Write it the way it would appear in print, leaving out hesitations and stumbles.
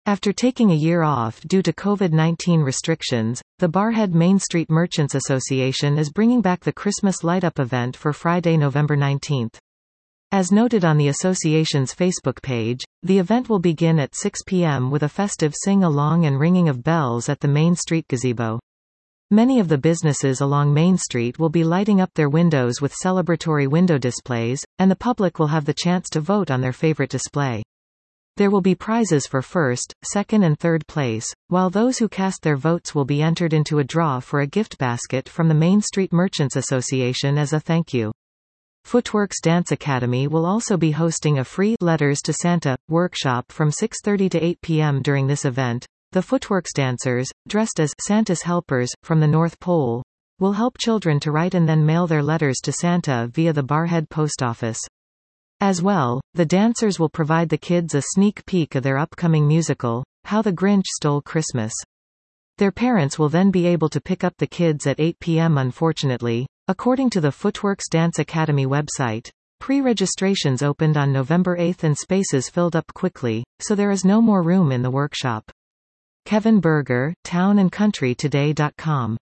After taking a year off due to COVID-19 restrictions, the Barrhead Main Street Merchants Association is bringing back the Christmas Light-Up event for Friday, November 19. As noted on the association's Facebook page, the event will begin at 6 p.m. with a festive sing-along and ringing of bells at the Main Street gazebo. Many of the businesses along Main Street will be lighting up their windows with celebratory window displays, and the public will have the chance to vote on their favorite display. There will be prizes for first, second and third place, while those who cast their votes will be entered into a draw for a gift basket from the Main Street Merchants Association as a thank you. Footworks Dance Academy will also be hosting a free Letters to Santa workshop from 6:30 to 8 p.m. during this event. The Footworks dancers, dressed as Santa's helpers from the North Pole, will help children to write and then mail their letters to Santa via the Barrhead Post Office. As well, the dancers will provide the kids a sneak peek of their upcoming musical, How the Grinch Stole Christmas. Their parents will then be able to pick up the kids at 8 p.m. Unfortunately, according to the Footworks Dance Academy website, pre-registrations opened on November 8 and spaces filled up quickly, so there is no more room in the workshop. Kevin Berger, townandcountrytoday.com